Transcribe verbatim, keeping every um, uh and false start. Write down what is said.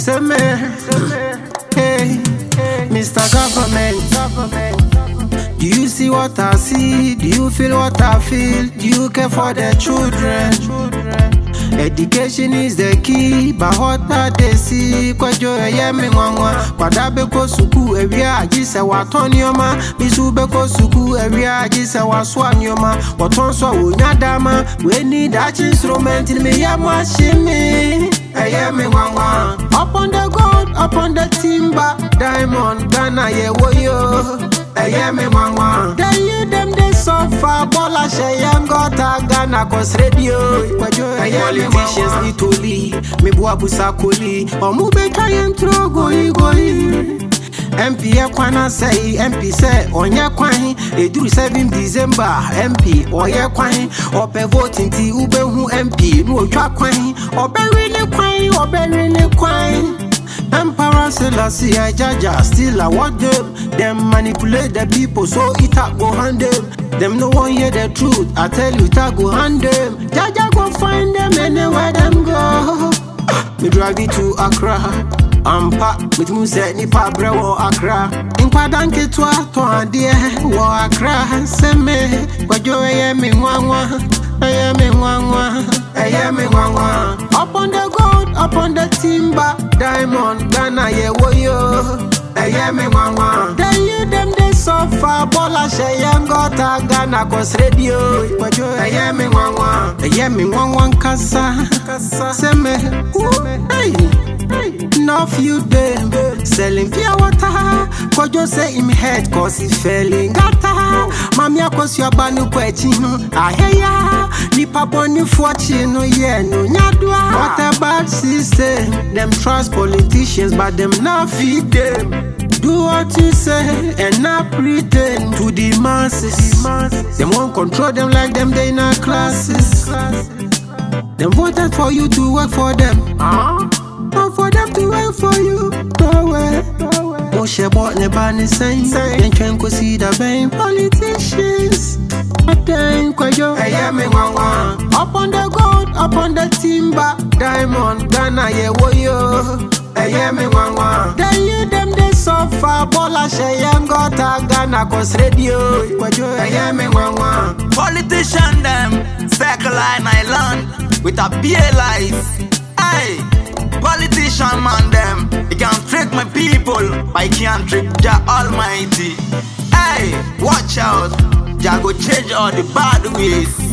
Say me, hey, Mister Government, do you see what I see? Do you feel what I feel? Do you care for the children? Education is the key, but what that they see? Kwajo eye me nwanwa, kwada beko suku ewia agise waton yoma, bisu beko suku ewia agise waswa nyoma, waton so onyadama, we need that instrument in me ya mwashimi. Eye me nwanwa, upon the gold, upon the timber, diamond, Ghana ye woyo. Eye me nwanwa, then you them they suffer, bola sheyem gota Ghana cause radio. Politicians need to leave, me bua busa koli, omu beka yen tro goi goi. M P e kwana say, M P say, onye kwan, eduru seventh December, M P, oye kwan, ope voting ti ube hu M P, no otwa kwan, ope really kwan, ope really kwan. Emperor Selassie I Jaja, still I want them. Them manipulate the people so it a go hand them. Them no one hear the truth, I tell you it a go hand them. Jaja go find them anywhere them go. Me drive it to Accra, I'm packed with Muse Nipa Brewo Accra. In Padanke to Ato dear, wo Accra. Say me, Kwajo eye me nwanwa, eye me nwanwa, eye me nwanwa. Upon the gold, upon the timber, diamond, Ghana ye woyo. Eye me nwanwa, then you them they suffer, bola sheyem gota Ghana cause radio. Eye me nwanwa, eye me nwanwa kasa, kasa. Say me, hey. Enough you them selling pure water. Kojo say him head cause he failing gata. Mamia cause your banu kwechino. Aheya nipa boni fortune yeah no nyadwa. What a bad system. Them trust politicians but them not feed them. Do what you say and not pretend to the masses. Them won't control them like them they in our classes. Them voted for you to work for them. Uh-huh. Not for them to wait for you, no way. Moshe bought the banner saying, then trying to see the vain politicians. But then, Kwajo, eye me nwanwa. Upon the gold, upon the timber, diamond, Ghana ye woyo. Eye me nwanwa. Then you them they suffer, bola sheyem gota Ghana cause radio. Kwajo, eye me nwanwa. Politician them, circle line island with a beer life. Hey. Politician man them, they can trick my people, but he can't trick Jah Almighty. Hey, watch out, Jah go change all the bad ways.